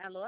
Alô?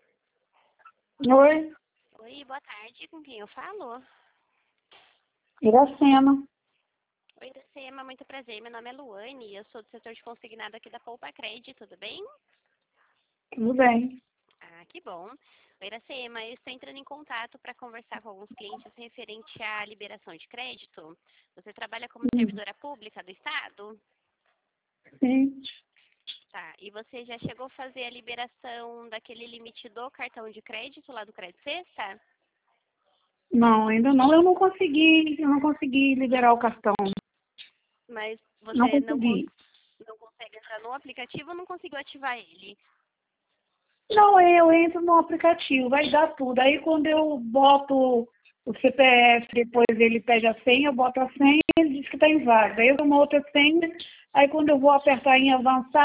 Oi, Oi, boa tarde. Com quem eu falo? Iracema. Oi, Iracema, muito prazer. Meu nome é Luane, eu sou do setor de consignado aqui da Poupa Cred, tudo bem? Tudo bem? Ah, que bom. Oi, Iracema, eu estou entrando em contato para conversar com alguns clientes referente à liberação de crédito. Você trabalha como servidora pública do Estado? Sim. Tá. E você já chegou a fazer a liberação daquele limite do cartão de crédito lá do Crédito Sexta? Não, ainda não. Eu não consegui liberar o cartão. Mas Não você consegui. não consegue entrar no aplicativo ou não conseguiu ativar ele? Não, eu entro no aplicativo, vai dar tudo. Aí quando eu boto o CPF, depois ele pede a senha, eu boto a senha e ele diz que está inválido. Aí eu dou uma outra senha, aí quando eu vou apertar em avançar,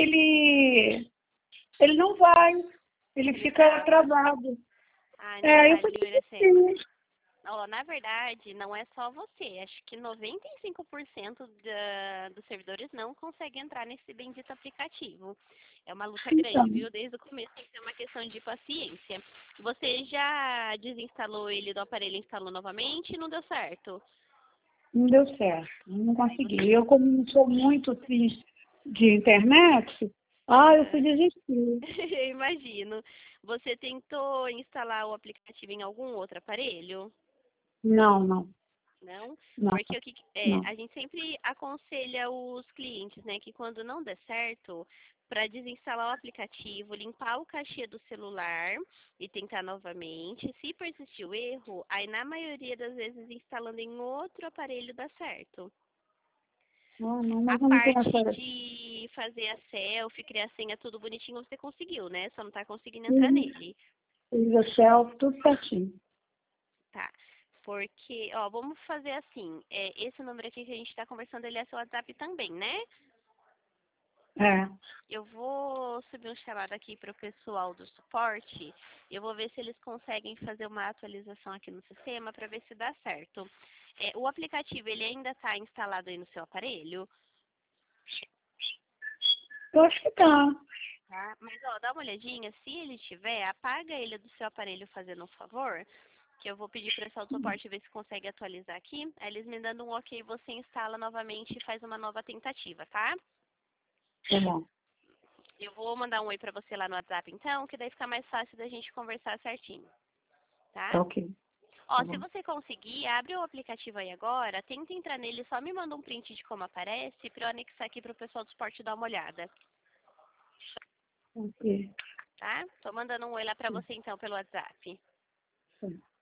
ele não vai. Ele Ele fica trava. travado. Ah, não É, eu vale, fui viu, Iracema? desistir. Ó, na verdade, não é só você. Acho que 95% dos servidores não conseguem entrar nesse bendito aplicativo. É uma luta Então, grande, viu? Desde o começo tem que ser uma questão de paciência. Você já desinstalou ele do aparelho e instalou novamente e não deu certo? não deu certo, não Aí consegui. você... Eu, como não sou muito assim, de internet, eu fui Aham. desistir. Eu imagino. Você tentou instalar o aplicativo em algum outro aparelho? Não, não, Não, não, porque não. a gente sempre aconselha os clientes, né, que quando não der certo, para desinstalar o aplicativo, limpar o cachê do celular e tentar novamente. Se persistir o erro, aí na maioria das vezes instalando em outro aparelho dá certo. Não, não, A mas eu não tenho parte essa. de fazer a selfie, criar a senha, tudo bonitinho, você conseguiu, né? Só não está conseguindo entrar Fiz nele. fiz a selfie, tudo certinho. Tá. Porque, ó, vamos fazer assim. Esse número aqui que a gente está conversando, ele é seu WhatsApp também, né? É, Eu vou subir um chamado aqui para o pessoal do suporte. Eu vou ver se eles conseguem fazer uma atualização aqui no sistema para ver se dá certo. O aplicativo, ele ainda está instalado aí no seu aparelho? eu acho que tá. Tá? Mas, ó, dá uma olhadinha. Se ele tiver, apaga ele do seu aparelho fazendo um favor. Que eu vou pedir para o pessoal do suporte ver se consegue atualizar aqui. Aí eles me dando um ok, você instala novamente e faz uma nova tentativa, tá? Tá bom. Eu vou mandar um oi pra você lá no WhatsApp então, que daí fica mais fácil da gente conversar certinho, tá? Tá ok. Ó, Tá se bom. você conseguir, abre o aplicativo aí agora, tenta entrar nele, só me manda um print de como aparece pra eu anexar aqui pro pessoal do suporte dar uma olhada, Ok. tá? Tô mandando um oi lá pra Sim, você então pelo WhatsApp. sim.